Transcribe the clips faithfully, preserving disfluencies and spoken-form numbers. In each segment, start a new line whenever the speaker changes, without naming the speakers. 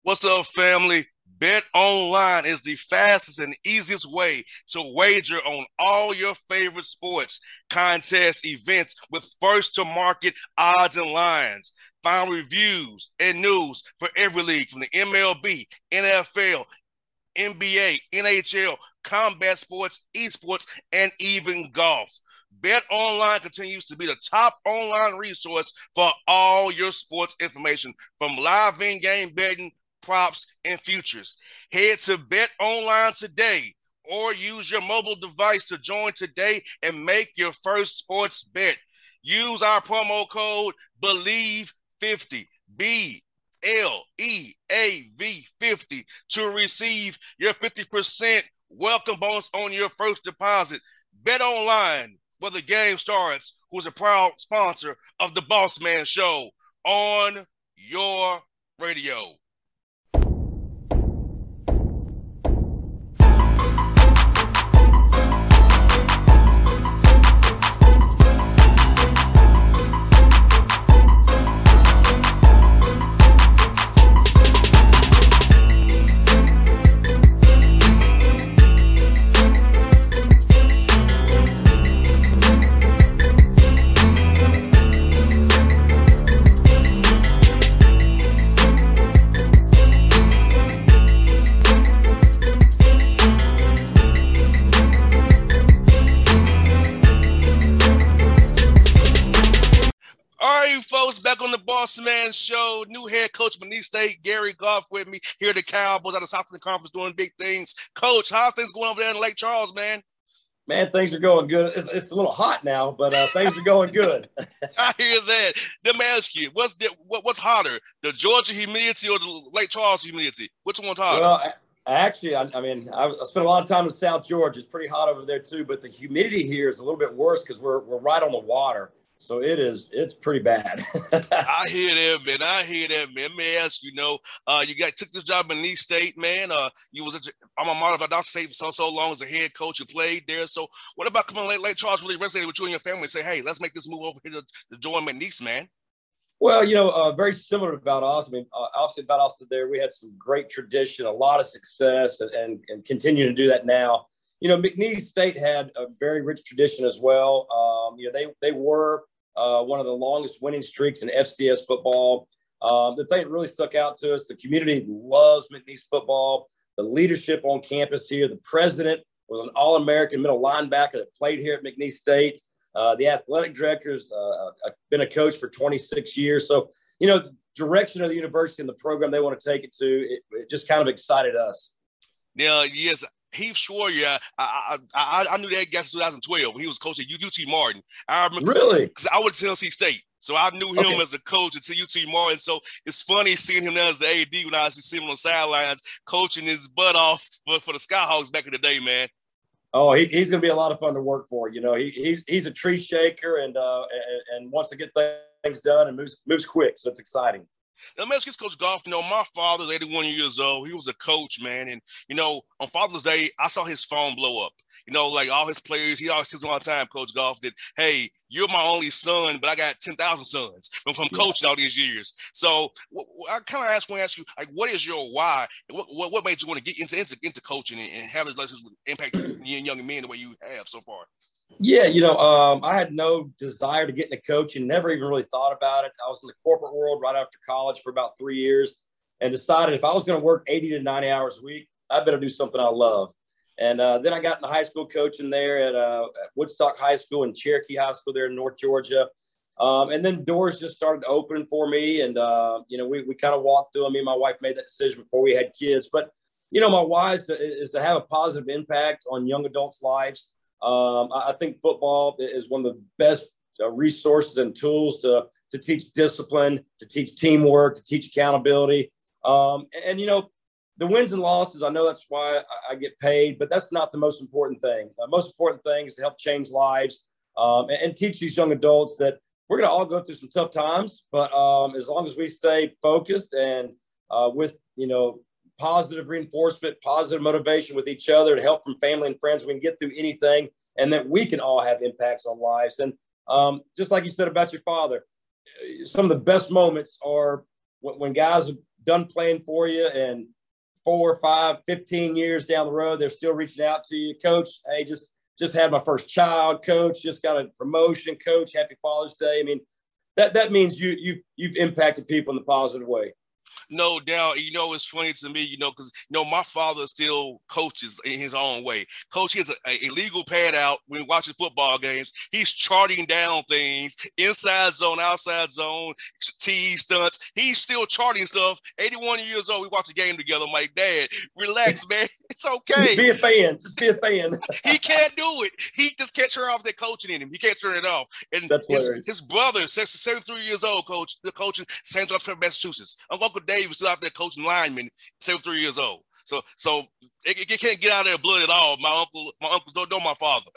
What's up, family? Bet online is the fastest and easiest way to wager on all your favorite sports, contests, events with first to market odds and lines. Find reviews and news for every league from the M L B, N F L, N B A, N H L, combat sports, esports, and even golf. Bet Online continues to be the top online resource for all your sports information, from live in-game betting, props, and futures. Head to Bet Online today or use your mobile device to join today and make your first sports bet. Use our promo code believe fifty, B L E A V fifty, to receive your fifty percent welcome bonus on your first deposit. Bet Online, where the game starts, who's a proud sponsor of the Boss Man Show on your radio. Folks, back on the Boss Man Show. New head coach, McNeese State, Gary Goff, with me here at the Cowboys out of Southland Conference doing big things. Coach, how's things going over there in Lake Charles, man?
Man, things are going good. It's, it's a little hot now, but uh, things are going good.
I hear that. Let me ask you, what's the, what, what's hotter, the Georgia humidity or the Lake Charles humidity? Which one's hotter?
Well, I, actually, I, I mean, I, I spent a lot of time in South Georgia. It's pretty hot over there too, but the humidity here is a little bit worse because we're we're right on the water. So it is, it's pretty bad.
I hear that, man. I hear that, man. Let me ask you, you know, uh, you got took this job in McNeese State, man. Uh, you was at I'm a model of Dawson State for so, so long as a head coach. You played there. So what about coming late, Lake Charles really resonated with you and your family and say, hey, let's make this move over here to, to join McNeese, man?
Well, you know, uh, very similar to Valdosta. I mean, uh, obviously Valdosta there, we had some great tradition, a lot of success, and, and, and continue to do that now. You know, McNeese State had a very rich tradition as well. Um, you know, they they were uh, one of the longest winning streaks in F C S football. Um, the thing that really stuck out to us, the community loves McNeese football. The leadership on campus here, the president was an All-American middle linebacker that played here at McNeese State. Uh, the athletic director's uh, been a coach for twenty-six years. So, you know, the direction of the university and the program they want to take it to, it, it just kind of excited us.
Yeah, yes. Heath Schwaryer, I, I, I, I knew that guy in twenty twelve when he was coaching U T Martin. I remember,
really?
Because I went to Tennessee State. So I knew him
okay.
as a coach at U T Martin. So it's funny seeing him now as the A D when I actually see him on the sidelines coaching his butt off for, for the Skyhawks back in the day, man.
Oh, he, he's going to be a lot of fun to work for. You know, he, he's he's a tree shaker and uh and, and wants to get things done and moves moves quick. So it's exciting.
Now, man, this Coach Goff, you know, my father's eighty-one years old. He was a coach, man. And, you know, on Father's Day, I saw his phone blow up. You know, like all his players, he always tells me all the time, Coach Goff, that, hey, you're my only son, but I got ten thousand sons from, from coaching all these years. So I kind of ask, want to ask you, like, what is your why? What, what, what made you want to get into, into, into coaching and, and have this relationship impact you and young men the way you have so far?
Yeah, you know, um, I had no desire to get into coaching, never even really thought about it. I was in the corporate world right after college for about three years and decided if I was going to work eighty to ninety hours a week, I better do something I love. And uh, then I got into high school coaching there at, uh, at Woodstock High School and Cherokee High School there in North Georgia. Um, and then doors just started to open for me. And, uh, you know, we, we kind of walked through them. Me and my wife made that decision before we had kids. But, you know, my why is to, is to have a positive impact on young adults' lives. Um, I think football is one of the best uh, resources and tools to, to teach discipline, to teach teamwork, to teach accountability. Um, and, and, you know, the wins and losses, I know that's why I, I get paid, but that's not the most important thing. The most important thing is to help change lives um, and, and teach these young adults that we're going to all go through some tough times, but um, as long as we stay focused and uh, with, you know, positive reinforcement, positive motivation with each other, to help from family and friends, we can get through anything, and that we can all have impacts on lives. And um, just like you said about your father, some of the best moments are when, when guys have done playing for you, and four, five, fifteen years down the road, they're still reaching out to you. Coach, hey, just just had my first child. Coach, just got a promotion. Coach, happy Father's Day. I mean, that that means you you you've impacted people in a positive way.
No doubt. You know, it's funny to me, you know, because, you know, my father still coaches in his own way. Coach, he has a, a legal pad out when watching football games. He's charting down things, inside zone, outside zone, T stunts. He's still charting stuff. eighty-one years old, we watch the game together. I'm like, Dad, relax, man. It's okay.
Be a fan. Just be a fan.
He can't do it. He just can't turn off that coaching in him. He can't turn it off. And
That's
his,
hilarious.
his brother, seventy-three years old, coach, the coach in Saint George, Massachusetts. Uncle Dave is still out there coaching linemen, seventy-three years old. So, so it, it can't get out of their blood at all. My uncle, my uncles don't know my father.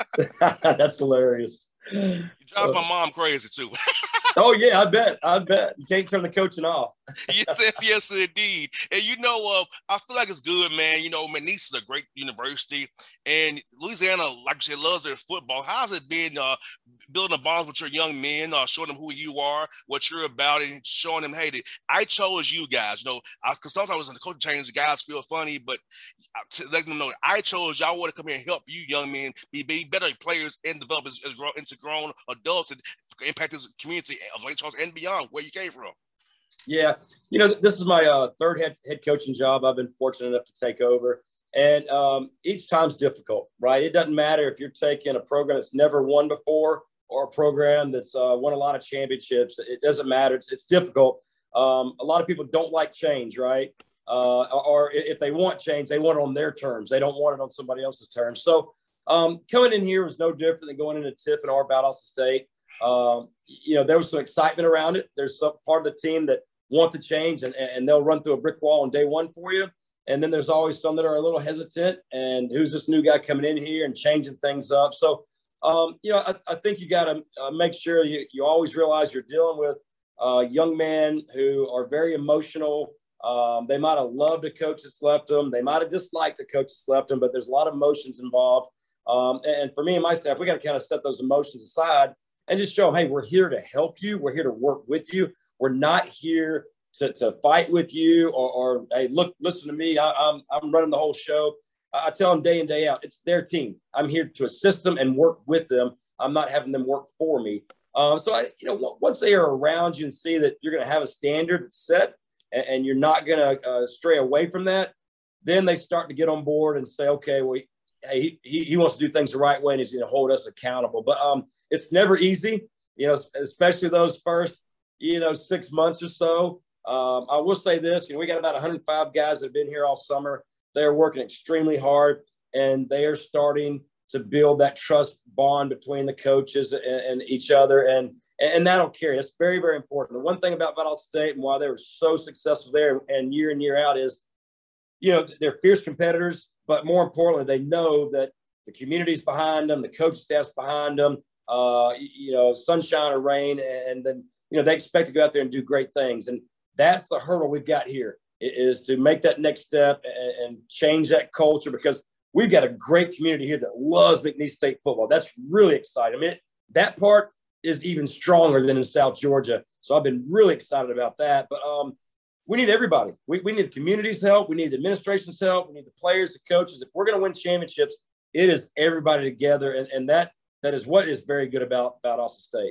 That's hilarious.
He drives my mom crazy too.
Oh yeah, I bet. I bet you can't turn the coaching off.
yes, yes, yes, indeed. And you know, uh, I feel like it's good, man. You know, McNeese is a great university, and Louisiana, like you said, loves their football. How's it been uh, building a bond with your young men, uh, showing them who you are, what you're about, and showing them, hey, I chose you guys. You know, because sometimes in the coaching change, the guys feel funny, but to let them know, I chose y'all want to come here and help you young men be, be better players and develop as, as grow, into grown adults and impact this community of Lake Charles and beyond where you came from.
Yeah. You know, this is my uh, third head, head coaching job I've been fortunate enough to take over. And um, each time's difficult, right? It doesn't matter if you're taking a program that's never won before or a program that's uh, won a lot of championships. It doesn't matter. It's, it's difficult. Um, a lot of people don't like change, right? Uh, or if they want change, they want it on their terms. They don't want it on somebody else's terms. So um, coming in here was no different than going into Tiff and our Valdosta State. Um, you know, there was some excitement around it. There's some part of the team that want the change, and, and they'll run through a brick wall on day one for you. And then there's always some that are a little hesitant, and who's this new guy coming in here and changing things up. So, um, you know, I, I think you got to uh, make sure you, you always realize you're dealing with uh, young men who are very emotional. Um, they might have loved a coach that's left them. They might have disliked a coach that's left them, but there's a lot of emotions involved. Um, and for me and my staff, we got to kind of set those emotions aside and just show them, hey, we're here to help you. We're here to work with you. We're not here to, to fight with you or, or, hey, look, listen to me. I, I'm, I'm running the whole show. I tell them day in, day out, it's their team. I'm here to assist them and work with them. I'm not having them work for me. Um, so, I, you know, once they are around you and see that you're going to have a standard set and, and you're not going to uh, stray away from that, then they start to get on board and say, okay, well, hey, he, he wants to do things the right way and he's going to hold us accountable. But um, it's never easy, you know, especially those first, you know, six months or so. Um, I will say this, you know, we got about one hundred five guys that have been here all summer. They're working extremely hard, and they are starting to build that trust bond between the coaches and, and each other. And, and that'll carry. It's very, very important. The one thing about Valdosta State and why they were so successful there and year in, year out is, you know, they're fierce competitors, but more importantly, they know that the community's behind them, the coach staff's behind them, uh, you know, sunshine or rain. And then, you know, they expect to go out there and do great things. And that's the hurdle we've got here, is to make that next step and, and change that culture, because we've got a great community here that loves McNeese State football. That's really exciting. I mean, that part is even stronger than in South Georgia. So I've been really excited about that. But um, we need everybody. We, we need the community's help. We need the administration's help. We need the players, the coaches. If we're going to win championships, it is everybody together. And, and that that is what is very good about, about Valdosta State.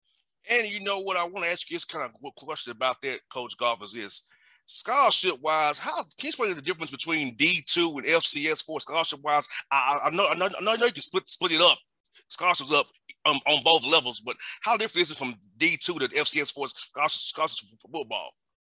And you know what I want to ask you is kind of a question about that, Coach Goff, is this. Scholarship-wise, how can you explain the difference between D two and F C S four scholarship-wise? I, I know, I know, I know you can split split it up, scholarships up um, on both levels, but how different is it from D two to F C S four scholarships, scholarships for football?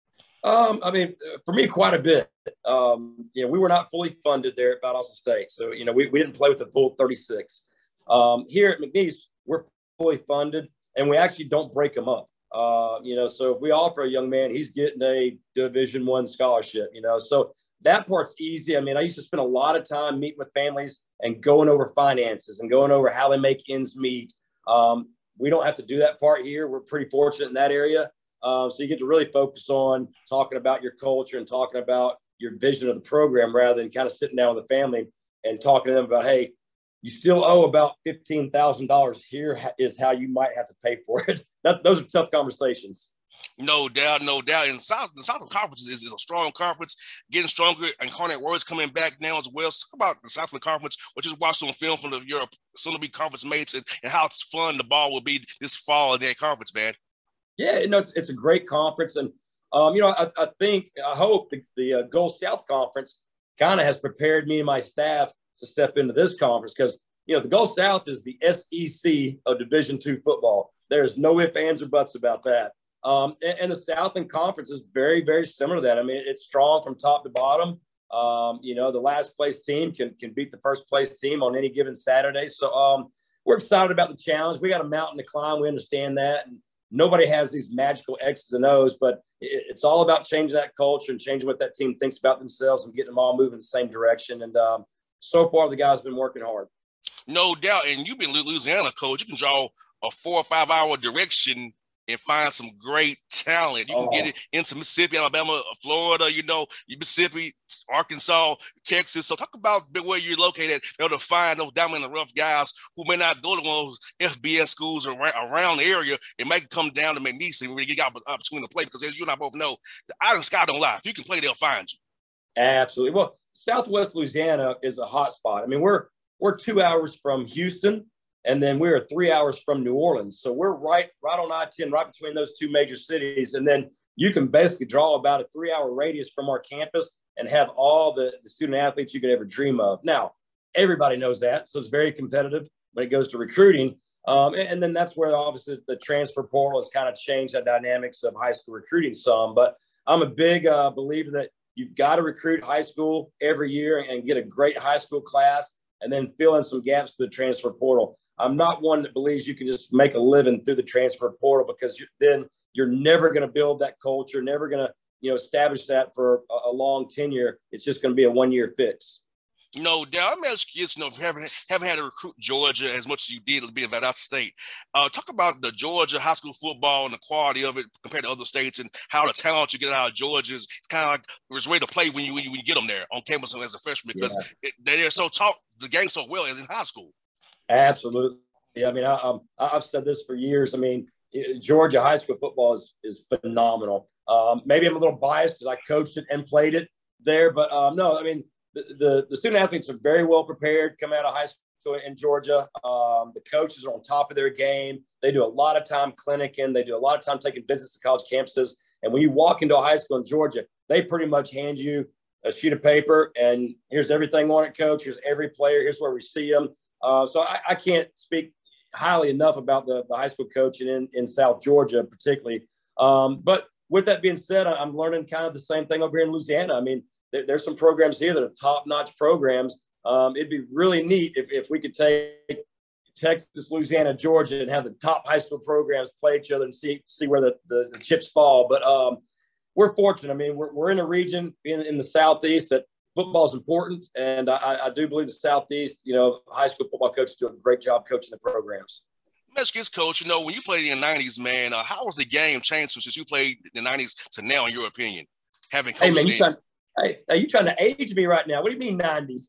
Um, I mean, for me, quite a bit. Um, you know, we were not fully funded there at Valdosta State, so you know, we, we didn't play with the full thirty-six. Um, here at McNeese, we're fully funded, and we actually don't break them up. Uh, you know, so if we offer a young man, he's getting a Division One scholarship, you know, so that part's easy. I mean, I used to spend a lot of time meeting with families and going over finances and going over how they make ends meet. Um, we don't have to do that part here. We're pretty fortunate in that area. Uh, so you get to really focus on talking about your culture and talking about your vision of the program rather than kind of sitting down with the family and talking to them about, hey, you still owe about fifteen thousand dollars. Here is how you might have to pay for it. That, those are tough conversations.
No doubt, no doubt. And South, the Southern Conference is, is a strong conference, getting stronger. Incarnate Word's coming back now as well. So talk about the Southern Conference, what you watched on film from the Europe, soon-to-be conference mates, and, and how it's fun the ball will be this fall in that conference, man.
Yeah, you know, it's, it's a great conference. And, um, you know, I, I think, I hope the, the uh, Gulf South Conference kind of has prepared me and my staff to step into this conference because, you know, the Gulf South is the S E C of Division two football. There's no ifs, ands, or buts about that. Um, and, and the Southern Conference is very, very similar to that. I mean, it's strong from top to bottom. Um, you know, the last place team can can beat the first place team on any given Saturday. So um, we're excited about the challenge. We got a mountain to climb. We understand that. And nobody has these magical X's and O's, but it, it's all about changing that culture and changing what that team thinks about themselves and getting them all moving in the same direction. And um, so far, the guys have been working hard.
No doubt. And you've been Louisiana, coach. You can draw a four or five hour direction and find some great talent. You can oh. get it into Mississippi, Alabama, Florida, you know, Mississippi, Arkansas, Texas. So talk about where you're located. They'll to find those diamond in the rough guys who may not go to one of those F B S schools around, around the area. It might come down to McNeese and really get an opportunity to play because as you and I both know, the Island Sky don't lie. If you can play, they'll find you.
Absolutely. Well, Southwest Louisiana is a hot spot. I mean, we're we're two hours from Houston. And then we're three hours from New Orleans. So we're right, right on I ten, right between those two major cities. And then you can basically draw about a three hour radius from our campus and have all the, the student athletes you could ever dream of. Now, everybody knows that. So it's very competitive when it goes to recruiting. Um, and, and then that's where obviously the transfer portal has kind of changed the dynamics of high school recruiting some. But I'm a big uh, believer that you've got to recruit high school every year and get a great high school class and then fill in some gaps to the transfer portal. I'm not one that believes you can just make a living through the transfer portal because you, then you're never going to build that culture, never going to, you know, establish that for a, a long tenure. It's just going to be a one-year fix.
No doubt. I'm asking you, you know, if you haven't, haven't had to recruit Georgia as much as you did being about our state. Uh, talk about the Georgia high school football and the quality of it compared to other states and how the talent you get out of Georgia is kind of like it's ready to play when you, when you when you get them there on campus as a freshman because yeah. it, they're so taught the game so well as in high school.
Absolutely. I mean, I, um, I've said this for years. I mean, Georgia high school football is, is phenomenal. Um, maybe I'm a little biased because I coached it and played it there, but um, no, I mean, the, the, the student athletes are very well prepared coming out of high school in Georgia. Um, the coaches are on top of their game. They do a lot of time clinicking. They do a lot of time taking business to college campuses. And when you walk into a high school in Georgia, they pretty much hand you a sheet of paper and here's everything on it, coach. Here's every player. Here's where we see them. Uh, so I, I can't speak highly enough about the, the high school coaching in, in South Georgia, particularly. Um, but with that being said, I'm learning kind of the same thing over here in Louisiana. I mean, there, there's some programs here that are top-notch programs. Um, it'd be really neat if, if we could take Texas, Louisiana, Georgia, and have the top high school programs play each other and see see where the, the, the chips fall. But um, we're fortunate. I mean, we're, we're in a region in, in the Southeast that football is important, and I, I do believe the Southeast, you know, high school football coaches do a great job coaching the programs.
Let's get coach. You know, when you played in the nineties, man, uh, how has the game changed since you played in the nineties to now, in your opinion? Having coached, hey man, you trying,
hey, are you trying to age me right now? What do you mean nineties?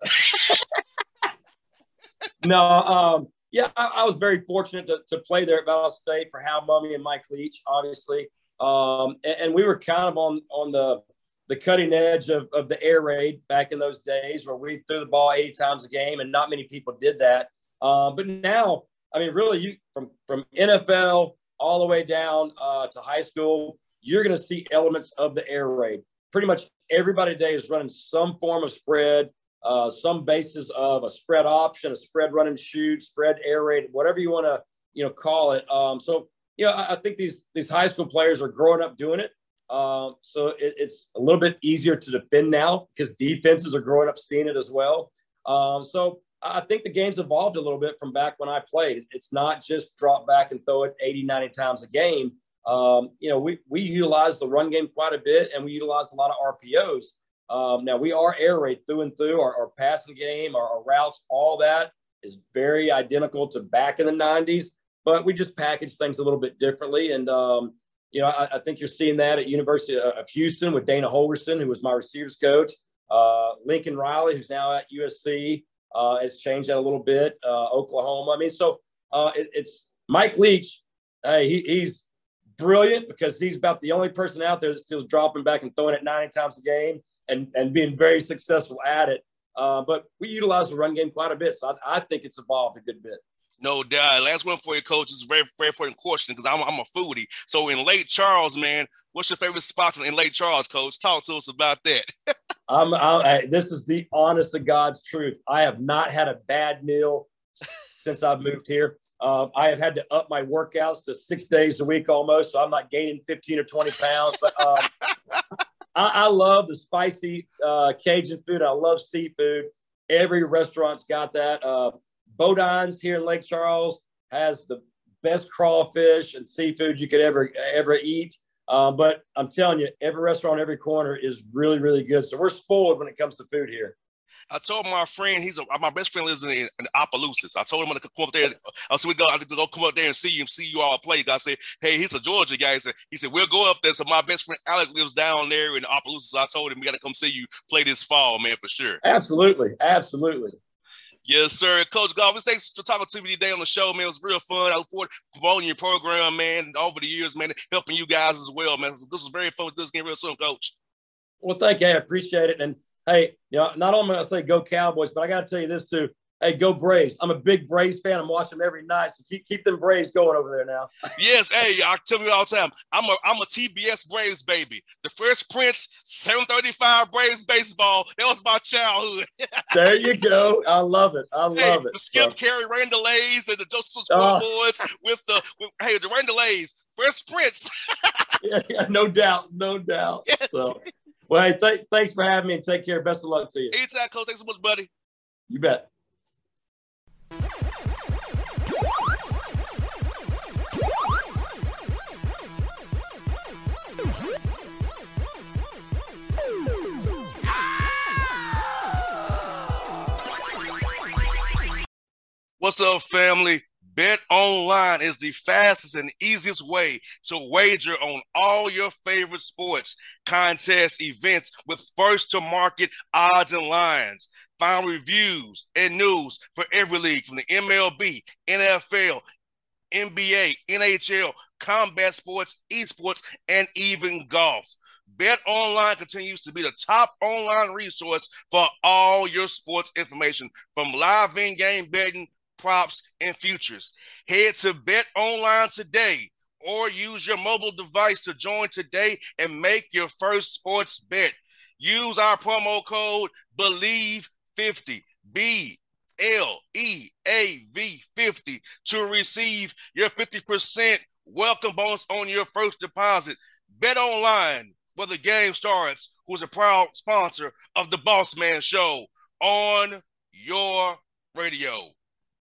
no, um, yeah, I, I was very fortunate to, to play there at Valdosta State for Hal Mumme and Mike Leach, obviously, um, and, and we were kind of on on the the cutting edge of, of the air raid back in those days where we threw the ball eighty times a game and not many people did that. Um, but now, I mean, really, you from, from N F L all the way down uh, to high school, you're going to see elements of the air raid. Pretty much everybody today is running some form of spread, uh, some basis of a spread option, a spread run and shoot, spread air raid, whatever you want to, you know, call it. Um, so, you know, I, I think these, these high school players are growing up doing it. Um, so it, it's a little bit easier to defend now because defenses are growing up seeing it as well. Um, so I think the game's evolved a little bit from back when I played. It's not just drop back and throw it eighty, ninety times a game. Um, you know, we, we utilize the run game quite a bit and we utilize a lot of R P Os. Um, now we are air raid through and through. Our, our passing game, our, our routes, all that is very identical to back in the nineties, but we just package things a little bit differently. And, um, You know, I, I think you're seeing that at University of Houston with Dana Holgerson, who was my receivers coach. Uh, Lincoln Riley, who's now at U S C, uh, has changed that a little bit. Uh, Oklahoma. I mean, so uh, it, it's Mike Leach. Hey, he, he's brilliant because he's about the only person out there that's still dropping back and throwing it ninety times a game and, and being very successful at it. Uh, but we utilize the run game quite a bit. So I, I think it's evolved a good bit.
No doubt. Last one for you, coach. This is a very, very important question because I'm, I'm a foodie. So in Lake Charles, man, what's your favorite spots in Lake Charles, coach? Talk to us about that.
I'm, I, this is the honest to God's truth. I have not had a bad meal since I've moved here. Uh, I have had to up my workouts to six days a week almost, so I'm not gaining fifteen or twenty pounds. But um, I, I love the spicy uh, Cajun food. I love seafood. Every restaurant's got that. Uh, Bodine's here in Lake Charles has the best crawfish and seafood you could ever ever eat. Uh, but I'm telling you, every restaurant, every corner is really, really good. So we're spoiled when it comes to food here.
I told my friend, he's a, my best friend lives in, in Opelousas. I told him I'm gonna come up there. I said we go, I go come up there and see you, see you all play. I said, hey, he's a Georgia guy. He said, he said we'll go up there. So my best friend Alec lives down there in Opelousas. So I told him we got to come see you play this fall, man, for sure.
Absolutely, absolutely.
Yes, sir. Coach Goff, thanks for talking to me today on the show, man. It was real fun. I look forward to promoting your program, man, over the years, man, helping you guys as well, man. This was very fun. This game real soon, Coach.
Well, thank you. I appreciate it. And, hey, you know, not only am I going to say go Cowboys, but I got to tell you this, too. Hey, go Braves. I'm a big Braves fan. I'm watching them every night. So keep, keep them Braves going over there now.
Yes, hey, I tell you all the time, I'm a I'm a T B S Braves baby. The Fresh Prince, seven thirty-five Braves baseball. That was my childhood.
There you go. I love it. I love
hey,
it.
The Skip
so.
Carey, Rain Delays, and the Joseph Scoreboards uh, with the with, hey the Rain Delays, Fresh Prince.
yeah, yeah, no doubt, no doubt.
Yes.
So, well, hey, th- thanks for having me and take care. Best of luck to you.
Anytime, Coach. Thanks so much, buddy.
You bet.
What's up, family? Bet Online is the fastest and easiest way to wager on all your favorite sports, contests, events with first-to-market odds and lines. Find reviews and news for every league from the M L B, N F L, N B A, N H L, combat sports, esports, and even golf. Bet Online continues to be the top online resource for all your sports information, from live in-game betting, props, and futures. Head to Bet Online today or use your mobile device to join today and make your first sports bet. Use our promo code believe fifty, B L E A V fifty, to receive your fifty percent welcome bonus on your first deposit. Bet Online, where the game starts, who's a proud sponsor of the Boss Man Show on your radio.